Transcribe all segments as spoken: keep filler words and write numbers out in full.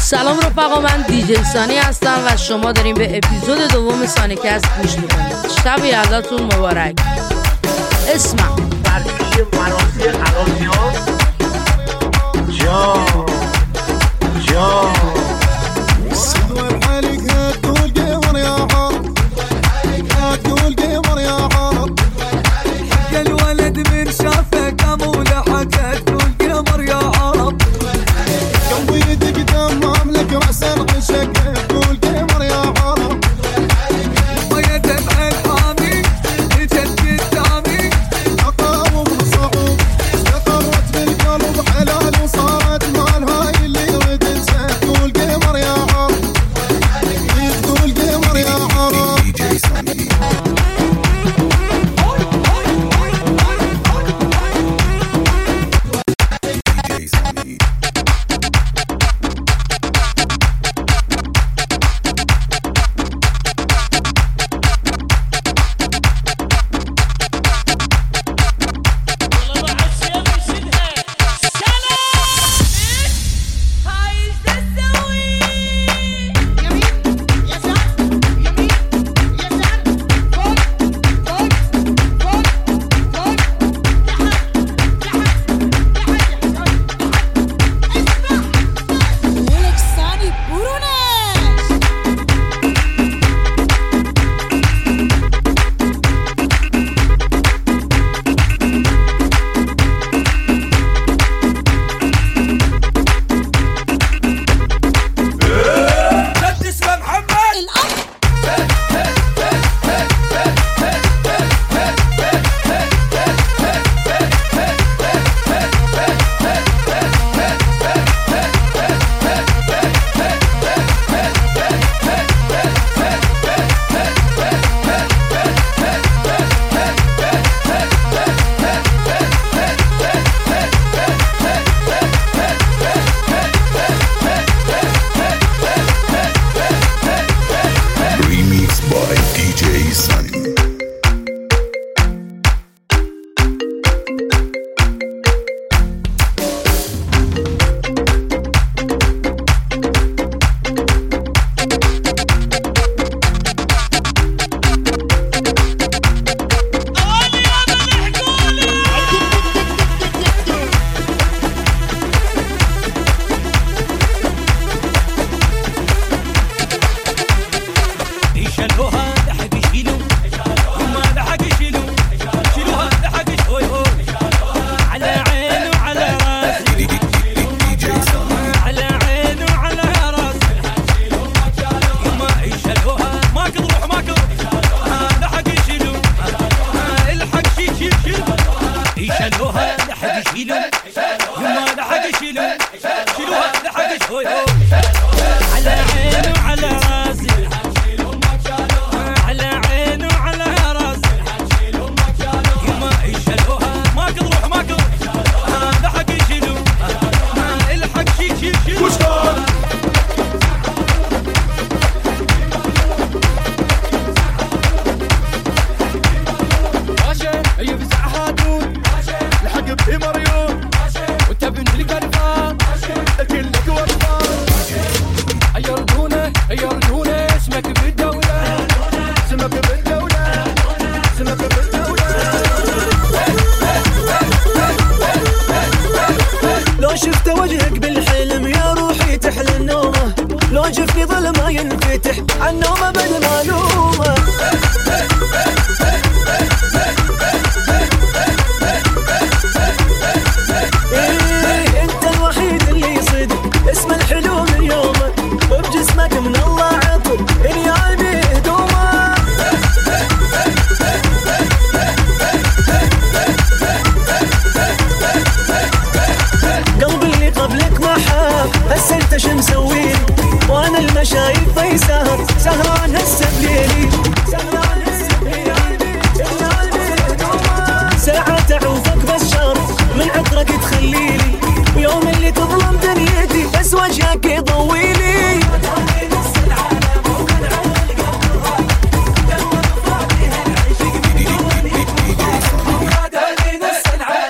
سلام رفقا، من دیجی سانی هستم و شما داریم به اپیزود دوم سانیکست گوش میکنید. شب یلداتون مبارک. اسمم برای مراسم خرابیان جا جا صدور عليك هتقول قمر يا حرب هتقول قمر يا حرب يا الولد من شافك امول حكى تقول قمر يا حرب قلبي يدق دمام لك راسا غشك تقول قمر يا حرب ويا دمع الحامي جد قدامي عقاب وصعوب استقرت بالقلب حلال وصارت مال هاي اللي يريد انسى تقول قمر يا حرب تقول قمر يا حرب دي جي ساني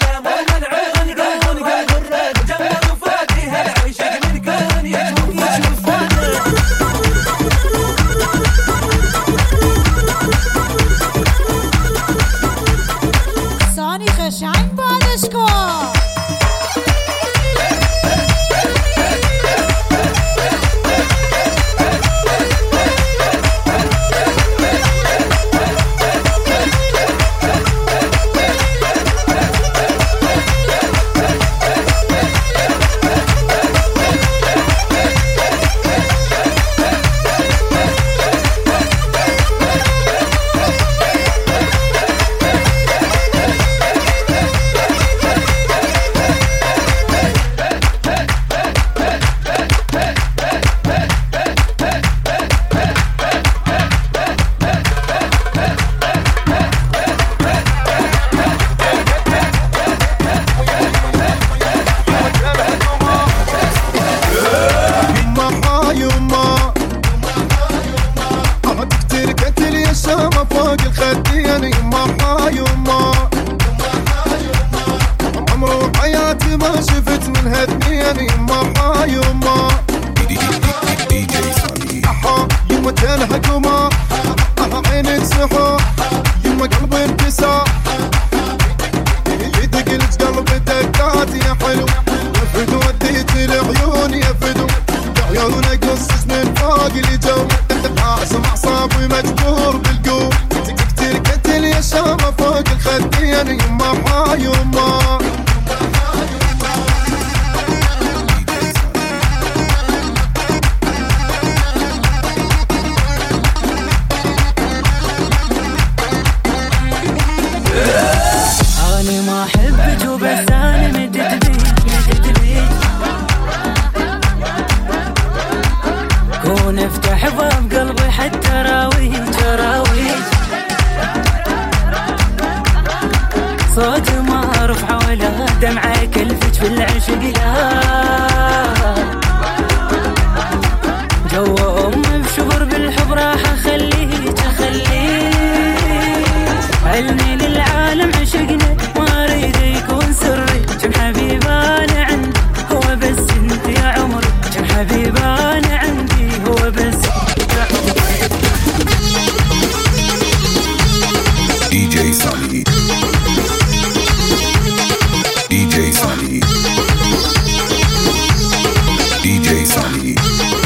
Yeah. ونفتح باب قلبي حتى راوي تراوي صوت ما رفع ولا دمعة كلفت في العشق لا جو أم بشبر بالحب راح أخليك أخليك علمي للعالم عشقنا ما أريد يكون سري كم حبيبانا عندي هو بس انت يا عمري كم حبيبانا عندي هو بس يا عمري دي جي Sunny دي جي Sunny دي جي Sunny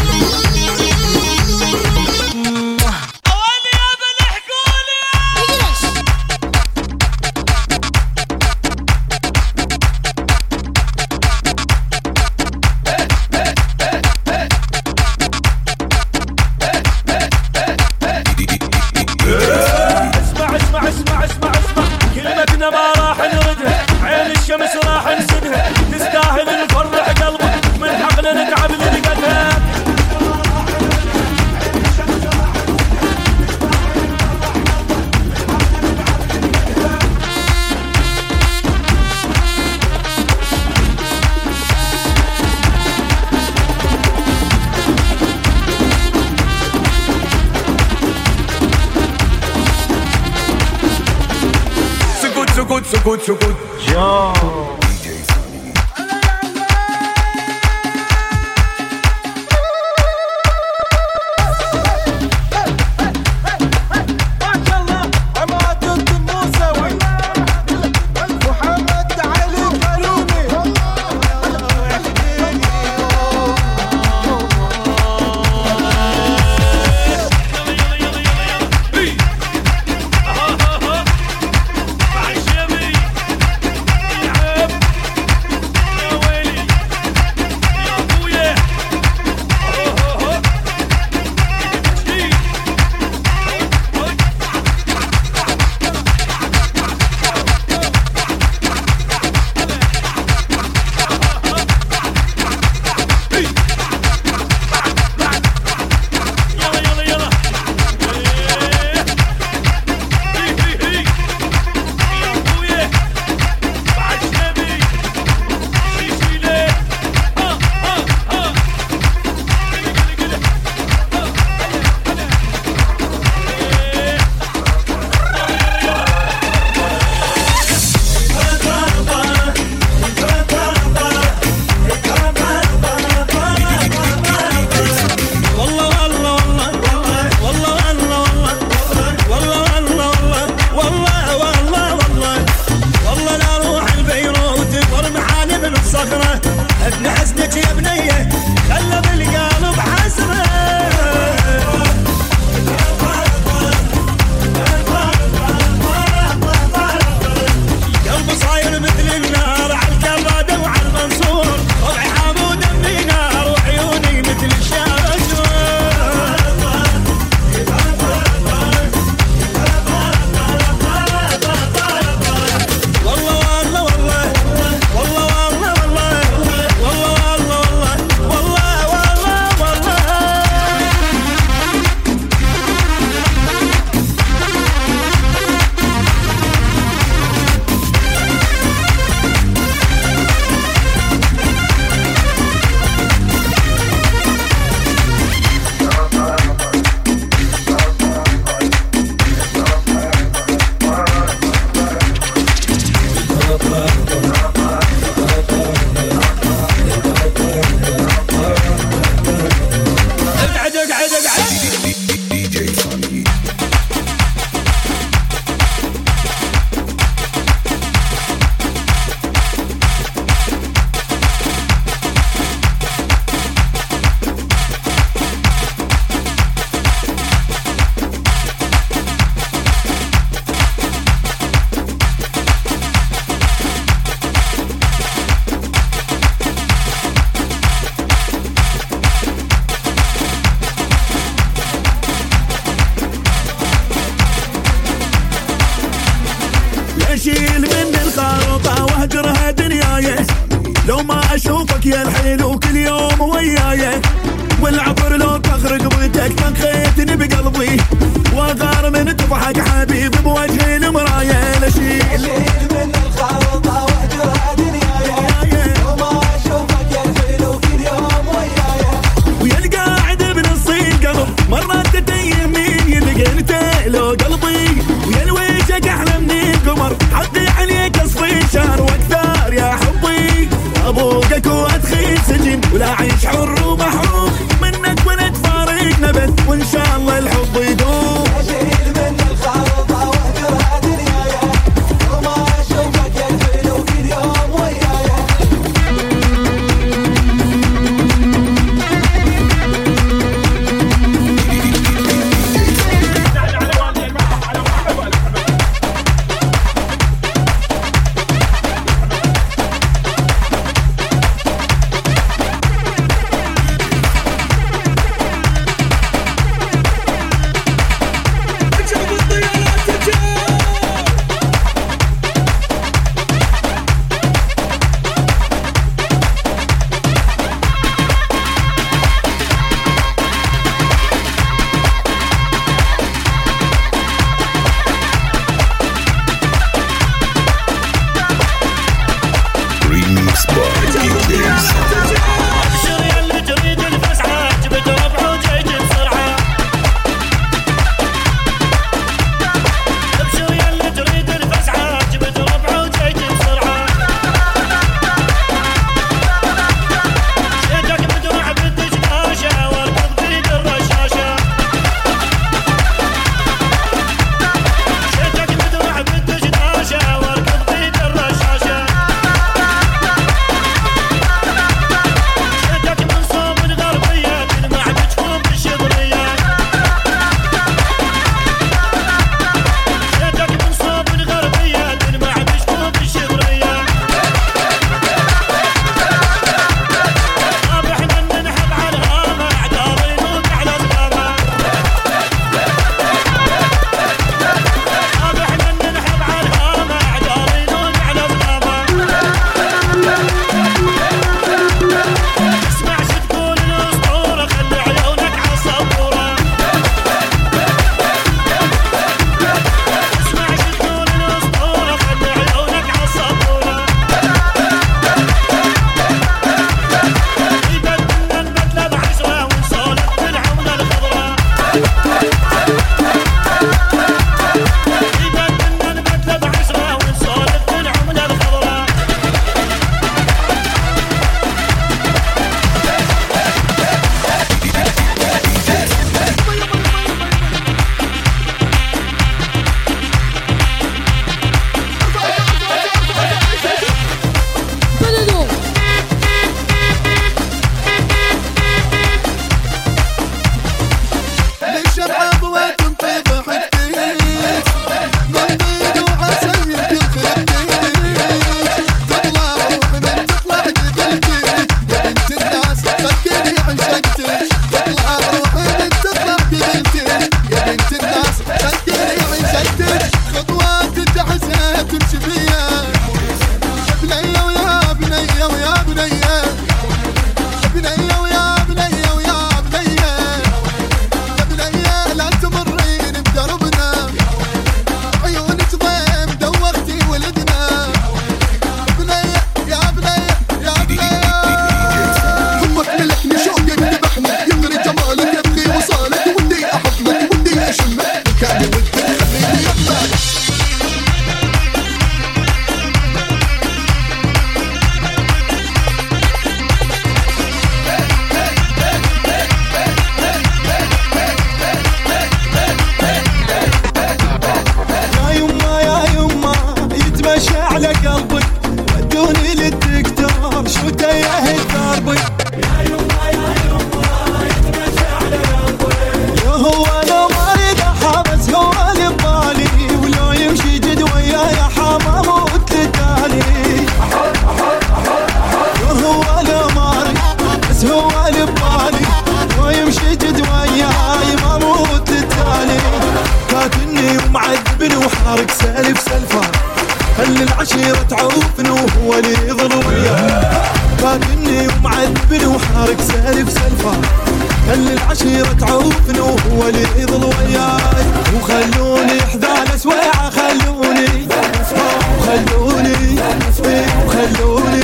سكوت سكوت سكوت جو اشيل من الخرطة واهجرها دنياي لو ما اشوفك يا الحلو كل يوم وياي والعطر لو واغرق بيتك تنخيتني بقلبي واغار من تضحك حبيبي بوجه المراية لشيل من الخلطة واهجرها دنياي وما اشوفك يا الحلو كل يوم وياي ويا القاعد بنص القلب مرات تتيمين يلقيت له قلبي ويا الوجهك احلى من القمر حقي عليك اصفي شهر واكثر يا حبي ابوقك وادخل سجن ولا اعيش حر ومحروم منك ولا تفارقنا بس وان شاء الله الحب يدوم خلي العشيرة تعوفني وهو اللي يظل وياي، وخلوني حذان سويعة خلوني وخلوني وخلوني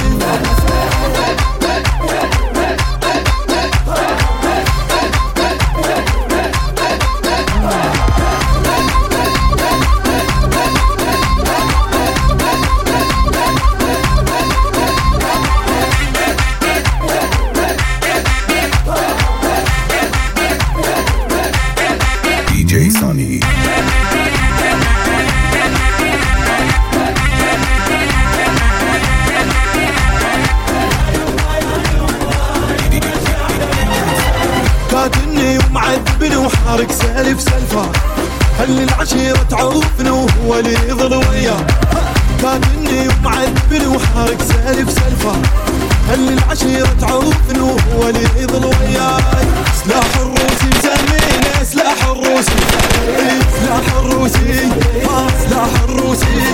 D J Sunny. قاتلني ومعذبني وحارق سالف سلفة، خلي العشيرة تعوفني وهو اللي يظل وياه. قاتلني ومعذبني وحارق سالف سلفة، خلي العشيرة تعوفني وهو اللي يظل وياي. سلاح الروسي مسمينه سلاح الروسي، سلاح الروسي آه سلاح الروسي.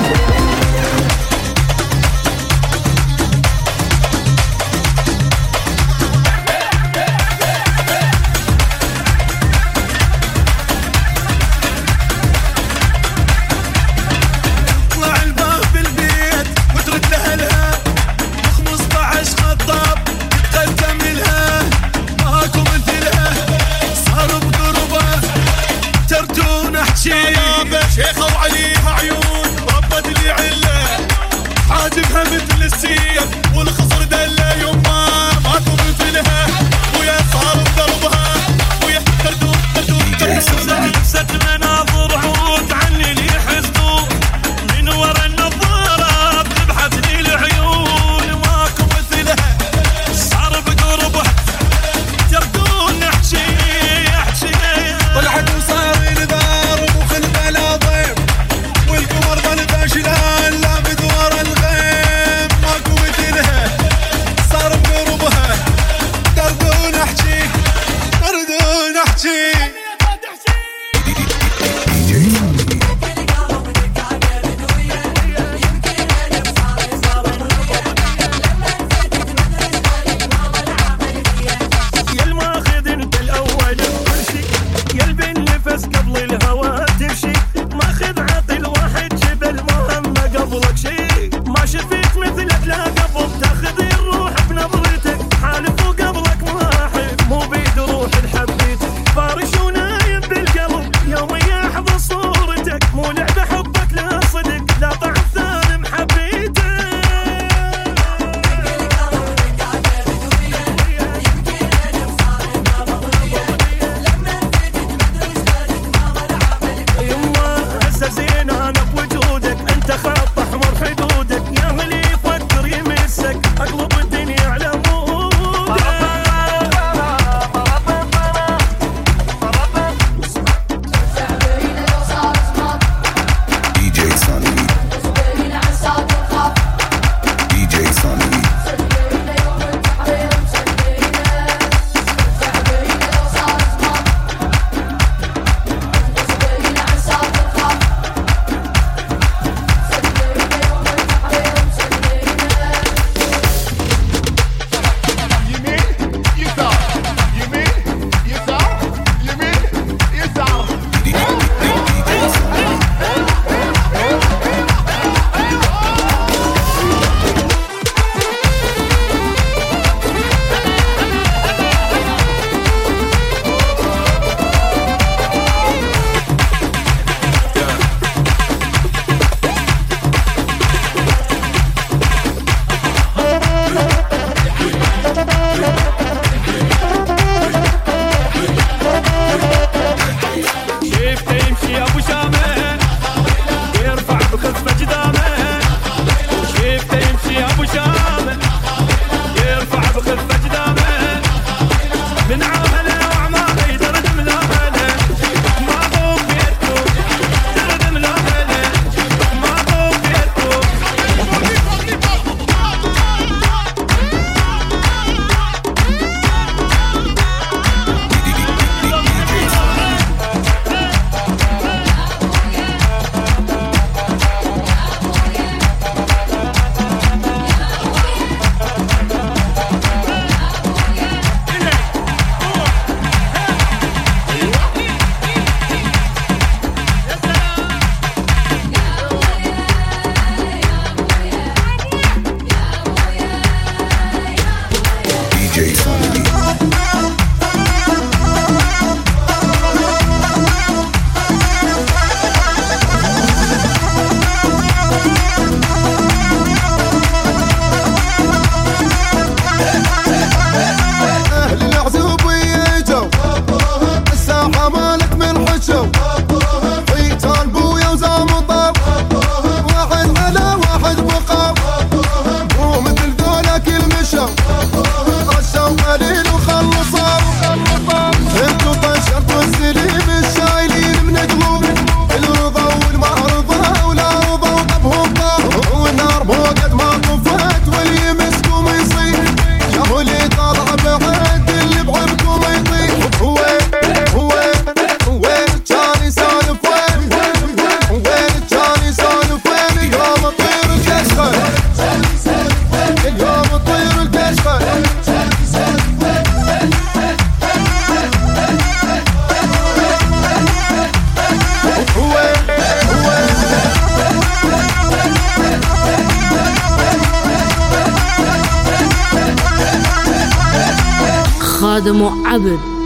شيخة وعليها عيون ربت لي عله، حاجبها مثل السيف والخصر دله يما ماكو مثلها، ويا صار بضربها ويا تردون تردون تردون لبست مناظر عود عني لي حسدو من ورا النظارة بتبحث لي العيون ماكو مثلها، صار بقربها تردون احشي احشي طلعت وصار نذار والقمر ظل باشلان لابد ورا الغيم ماكو مثلها، صار بقربها درب هذا مو عبد.